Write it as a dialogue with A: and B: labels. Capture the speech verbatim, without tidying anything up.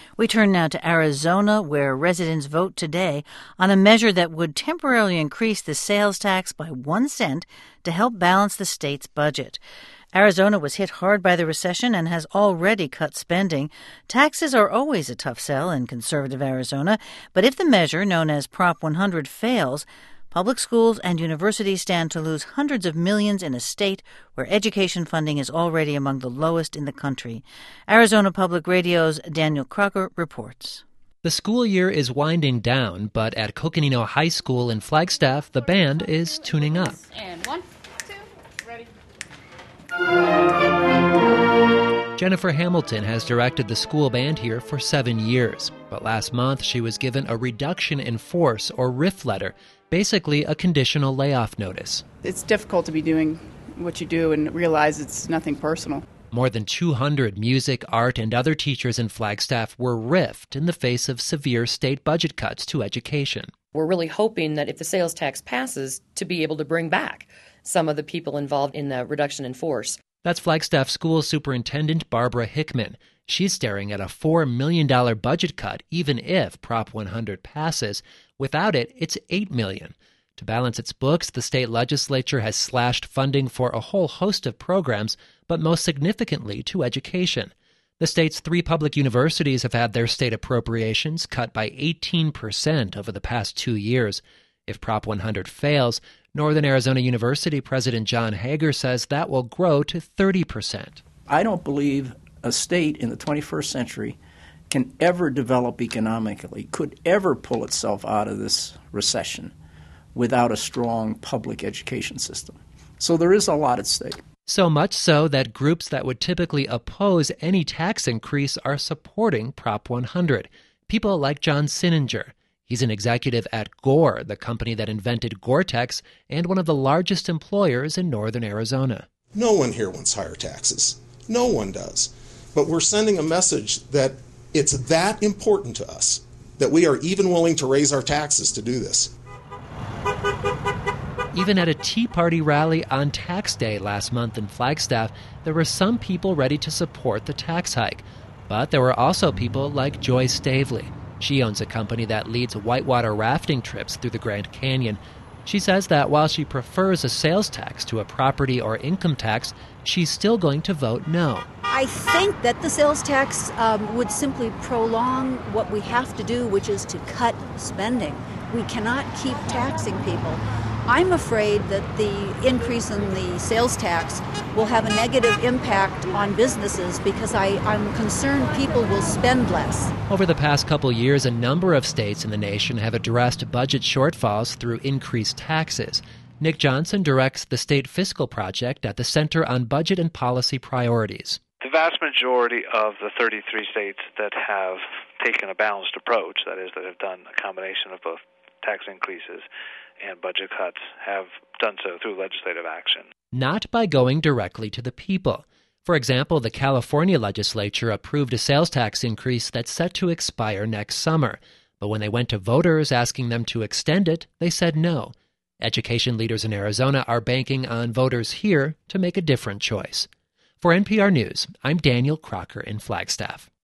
A: We turn now to Arizona, where residents vote today on a measure that would temporarily increase the sales tax by one cent to help balance the state's budget. Arizona was hit hard by the recession and has already cut spending. Taxes are always a tough sell in conservative Arizona, but if the measure, known as Prop one hundred, fails, public schools and universities stand to lose hundreds of millions in a state where education funding is already among the lowest in the country. Arizona Public Radio's Daniel Crocker reports.
B: The school year is winding down, but at Coconino High School in Flagstaff, the band is tuning up.
C: And one, two, ready.
B: Jennifer Hamilton has directed the school band here for seven years, but last month she was given a reduction in force or R I F letter, basically a conditional layoff notice.
C: It's difficult to be doing what you do and realize it's nothing personal.
B: More than two hundred music, art, and other teachers in Flagstaff were riffed in the face of severe state budget cuts to education.
D: We're really hoping that if the sales tax passes, to be able to bring back some of the people involved in the reduction in force.
B: That's Flagstaff School Superintendent Barbara Hickman. She's staring at a four million dollars budget cut, even if Prop one hundred passes. Without it, it's eight million dollars. To balance its books, the state legislature has slashed funding for a whole host of programs, but most significantly to education. The state's three public universities have had their state appropriations cut by eighteen percent over the past two years. If Prop one hundred fails, Northern Arizona University President John Hager says that will grow to thirty percent.
E: I don't believe a state in the twenty-first century can ever develop economically, could ever pull itself out of this recession without a strong public education system. So there is a lot at stake.
B: So much so that groups that would typically oppose any tax increase are supporting Prop one hundred. People like John Sinninger. He's an executive at Gore, the company that invented Gore-Tex and one of the largest employers in northern Arizona.
F: No one here wants higher taxes. No one does. But we're sending a message that it's that important to us that we are even willing to raise our taxes to do this.
B: Even at a Tea Party rally on Tax Day last month in Flagstaff, there were some people ready to support the tax hike. But there were also people like Joy Stavely. She owns a company that leads whitewater rafting trips through the Grand Canyon. She says that while she prefers a sales tax to a property or income tax, she's still going to vote no.
G: I think that the sales tax um, would simply prolong what we have to do, which is to cut spending. We cannot keep taxing people. I'm afraid that the increase in the sales tax will have a negative impact on businesses because I, I'm concerned people will spend less.
B: Over the past couple years, a number of states in the nation have addressed budget shortfalls through increased taxes. Nick Johnson directs the State Fiscal Project at the Center on Budget and Policy Priorities.
H: The vast majority of the thirty-three states that have taken a balanced approach, that is, that have done a combination of both tax increases and budget cuts, have done so through legislative action.
B: Not by going directly to the people. For example, the California legislature approved a sales tax increase that's set to expire next summer. But when they went to voters asking them to extend it, they said no. Education leaders in Arizona are banking on voters here to make a different choice. For N P R News, I'm Daniel Crocker in Flagstaff.